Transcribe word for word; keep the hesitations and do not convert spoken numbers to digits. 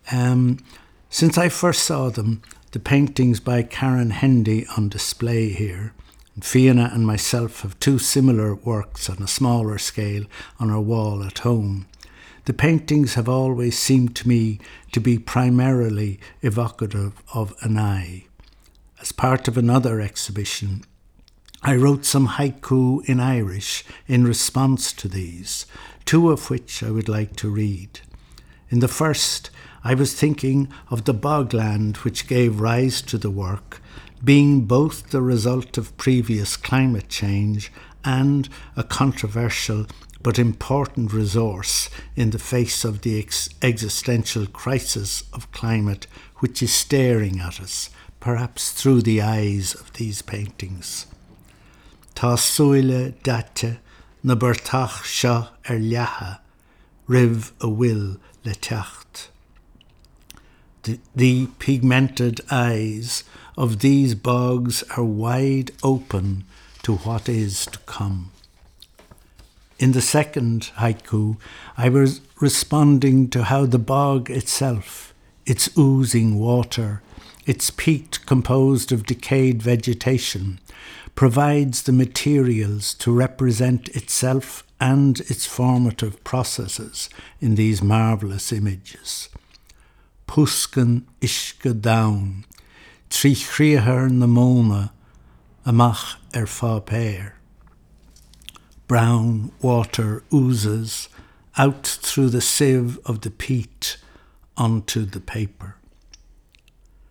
Um, since I first saw them, the paintings by Karen Hendy on display here, and Fiona and myself have two similar works on a smaller scale on our wall at home. The paintings have always seemed to me to be primarily evocative of an eye. As part of another exhibition, I wrote some haiku in Irish in response to these, two of which I would like to read. In the first, I was thinking of the bogland which gave rise to the work, being both the result of previous climate change and a controversial but important resource in the face of the ex- existential crisis of climate which is staring at us, perhaps through the eyes of these paintings. Tá súile date na burtach seo ar leatha, riv a will le teacht. The, the pigmented eyes of these bogs are wide open to what is to come. In the second haiku, I was responding to how the bog itself, its oozing water, its peat composed of decayed vegetation, provides the materials to represent itself and its formative processes in these marvellous images. Puscan isca down, trí chríothar na móna, amach ar fá péir. Brown water oozes out through the sieve of the peat onto the paper.